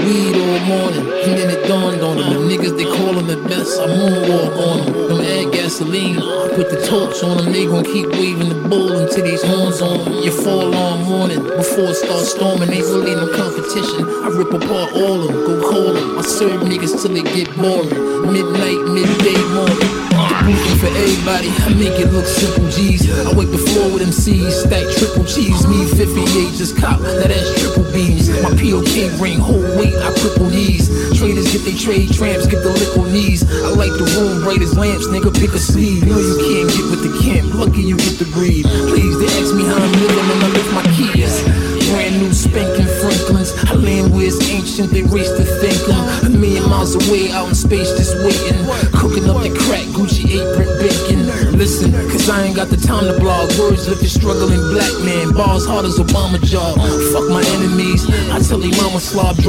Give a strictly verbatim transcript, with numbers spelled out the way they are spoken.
weed all morning, and then it dawned on them. The niggas, they callin' the best, I moonwalk on them. Them add gasoline, I put the torch on them. They gon' keep waving the bull until these horns on them. You fall on morning, before it starts storming. They really no competition, I rip apart all of them. Go call them, I serve niggas till it get boring. Midnight, midday, morning. Rooting for everybody, I make it look simple, G's. I wipe the floor with M Cs, stack triple cheese. Me fifty-eight, just cop, now that's triple B's. My P O K ring, whole weight, I cripple these. Traders get they trade, tramps get the liquid knees. I like the room bright as lamps, nigga, pick a sleeve. No, you can't get with the camp, lucky you get the breed. Please, they ask me how I'm living and I lift my keys. Brand new spanking Franklins, I land where it's ancient, they race to thank them. A million miles away, out in space, just waiting. Cooking up the crack, Gucci apron bacon. Listen, cause I ain't got the time to blog. Words lift the struggling black man, bars hard as Obama job. Fuck my enemies, I tell they mama slob.